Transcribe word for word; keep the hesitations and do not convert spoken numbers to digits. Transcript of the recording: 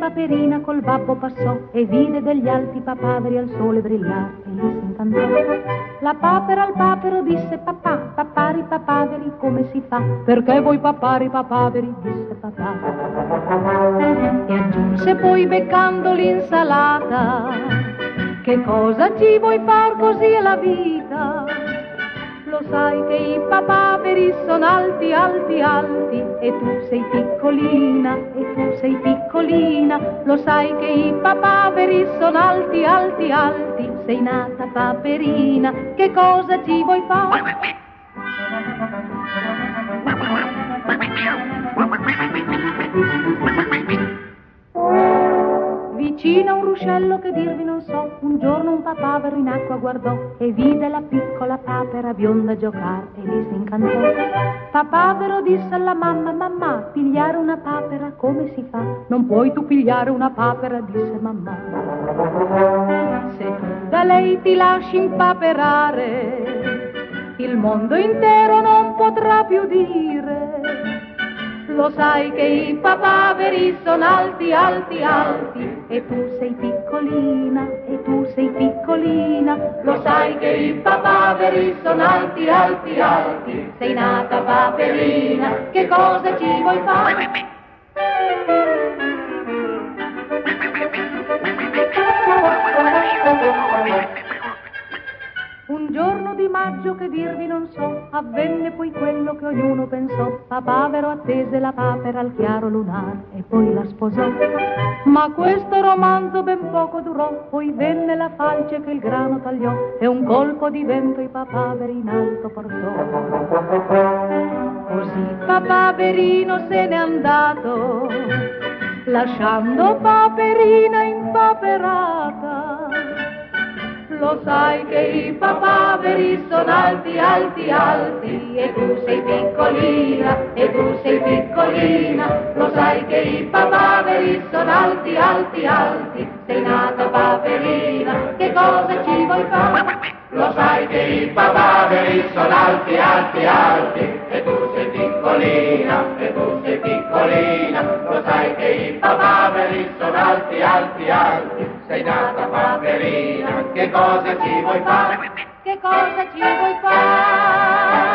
paperina col babbo passò e vide degli alti papaveri al sole brillare e lì si incantò. La papera al papero disse: papà, papari papaveri, come si fa? Perché voi papari papaveri, disse papà. E aggiunse poi beccando l'insalata: che cosa ci vuoi far, così è la vita? Lo sai che i papaveri sono alti, alti, alti, e tu sei piccolina, e tu sei piccolina. Lo sai che i papaveri sono alti, alti, alti, sei nata paperina, che cosa ci vuoi fare? Vicino a un ruscello che dirvi non so, un giorno un papavero in acqua guardò e vide la piccola papera bionda giocare e lì si incantò. Papavero disse alla mamma: mamma, pigliare una papera come si fa? Non puoi tu pigliare una papera, disse mamma. Se tu da lei ti lasci impaperare, il mondo intero non potrà più dire. Lo sai che i papaveri sono alti, alti, alti, e tu sei piccolina, e tu sei piccolina. Lo sai che i papaveri sono alti, alti, alti, sei nata paperina, che cosa ci vuoi fare? Un giorno di maggio che dirvi non so, avvenne poi quello che ognuno pensò. Papavero attese la papera al chiaro lunare e poi la sposò. Ma questo romanzo ben poco durò, poi venne la falce che il grano tagliò e un colpo di vento i papaveri in alto portò. Così papaverino se n'è andato, lasciando paperina impaperata. Lo sai che i papaveri sono alti, alti, alti, e tu sei piccolina, e tu sei piccolina. Lo sai che i papaveri sono alti, alti, alti, sei nata paperina, che cosa ci vuoi fare? Lo sai che i papaveri sono alti, alti, alti, e tu sei piccolina, e tu sei piccolina. Lo sai che i papaveri sono alti, alti, alti, sei nata paperina, che cosa ci vuoi fare? Che cosa ci vuoi fare?